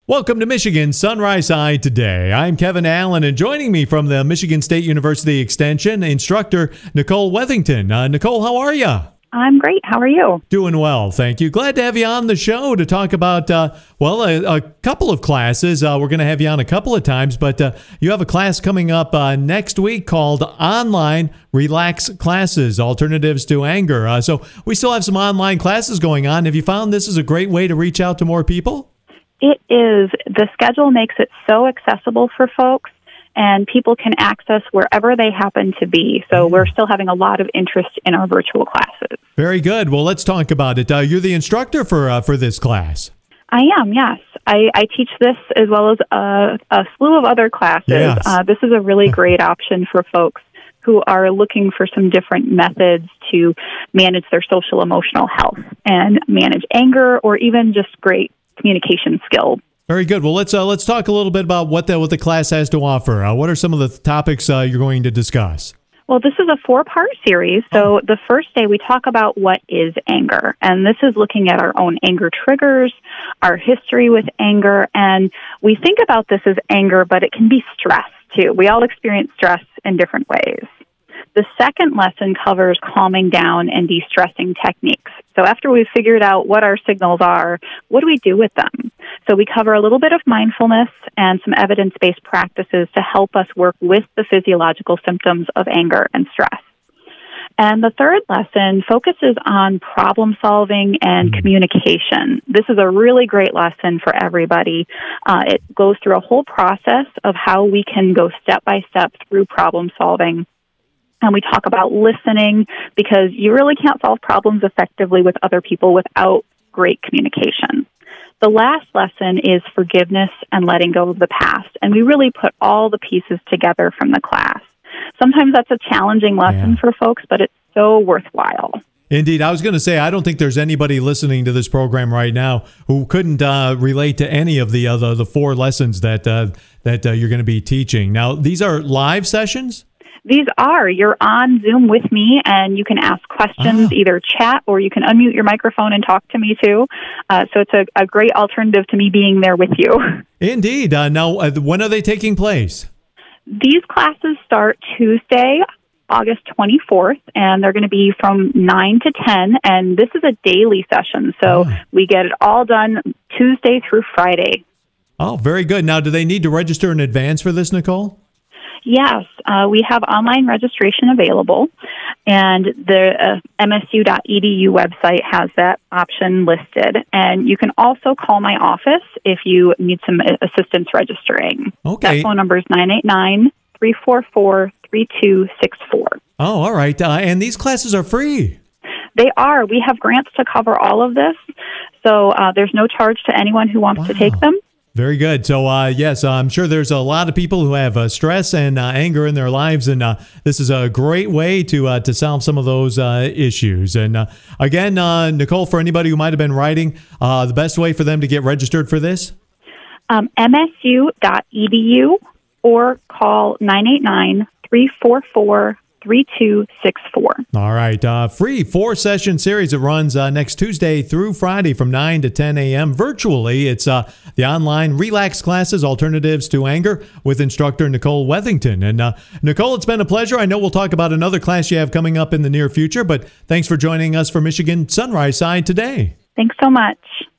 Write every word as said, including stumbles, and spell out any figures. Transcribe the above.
Welcome to Michigan Sunrise Side Today. I'm Kevin Allen, and joining me from the Michigan State University Extension, instructor Nicole Wethington. Uh, Nicole, how are you? I'm great. How are you? Doing well, thank you. Glad to have you on the show to talk about, uh, well, a, a couple of classes. Uh, we're going to have you on a couple of times, but uh, you have a class coming up uh, next week called Online Relax Classes, Alternatives to Anger. Uh, so we still have some online classes going on. Have you found this is a great way to reach out to more people? It is. The schedule makes it so accessible for folks, and people can access wherever they happen to be. So we're still having a lot of interest in our virtual classes. Very good. Well, let's talk about it. Uh, you're the instructor for uh, for this class. I am, yes. I, I teach this as well as a, a slew of other classes. Yes. Uh, this is a really great option for folks who are looking for some different methods to manage their social emotional health and manage anger, or even just great communication skills. Very good. Well, let's uh, let's talk a little bit about what the what the class has to offer. Uh, what are some of the topics uh, you're going to discuss? Well, this is a four-part series. So the first day we talk about what is anger, and this is looking at our own anger triggers, our history with anger, and we think about this as anger, but it can be stress too. We all experience stress in different ways. The second lesson covers calming down and de-stressing techniques. So after we've figured out what our signals are, what do we do with them? So we cover a little bit of mindfulness and some evidence-based practices to help us work with the physiological symptoms of anger and stress. And the third lesson focuses on problem solving and communication. This is a really great lesson for everybody. Uh, it goes through a whole process of how we can go step by step through problem solving. And we talk about listening, because you really can't solve problems effectively with other people without great communication. The last lesson is forgiveness and letting go of the past. And we really put all the pieces together from the class. Sometimes that's a challenging lesson Yeah. for folks, but it's so worthwhile. Indeed. I was going to say, I don't think there's anybody listening to this program right now who couldn't uh, relate to any of the other the four lessons that uh, that uh, you're going to be teaching. Now, these are live sessions? These are. You're on Zoom with me, and you can ask questions, Ah. either chat, or you can unmute your microphone and talk to me, too. Uh, so it's a, a great alternative to me being there with you. Indeed. Uh, now, uh, when are they taking place? These classes start Tuesday, August twenty-fourth, and they're going to be from nine to ten, and this is a daily session. So Oh. we get it all done Tuesday through Friday. Oh, very good. Now, do they need to register in advance for this, Nicole? Yes, uh, we have online registration available, and the uh, M S U dot E D U website has that option listed. And you can also call my office if you need some assistance registering. Okay. That phone number is nine eight nine, three four four, three two six four. Oh, all right. Uh, and these classes are free. They are. We have grants to cover all of this, so uh, there's no charge to anyone who wants Wow. to take them. Very good. So, uh, yes, I'm sure there's a lot of people who have uh, stress and uh, anger in their lives, and uh, this is a great way to uh, to solve some of those uh, issues. And uh, again, uh, Nicole, for anybody who might have been writing, uh, the best way for them to get registered for this? Um, M S U dot E D U or call nine eight nine, three four four, three two six four. All right. Uh, free four-session series. It runs uh, next Tuesday through Friday from nine to ten a.m. virtually. It's uh, the online Relax Classes, Alternatives to Anger, with instructor Nicole Wethington. And uh, Nicole, it's been a pleasure. I know we'll talk about another class you have coming up in the near future, but thanks for joining us for Michigan Sunrise Side today. Thanks so much.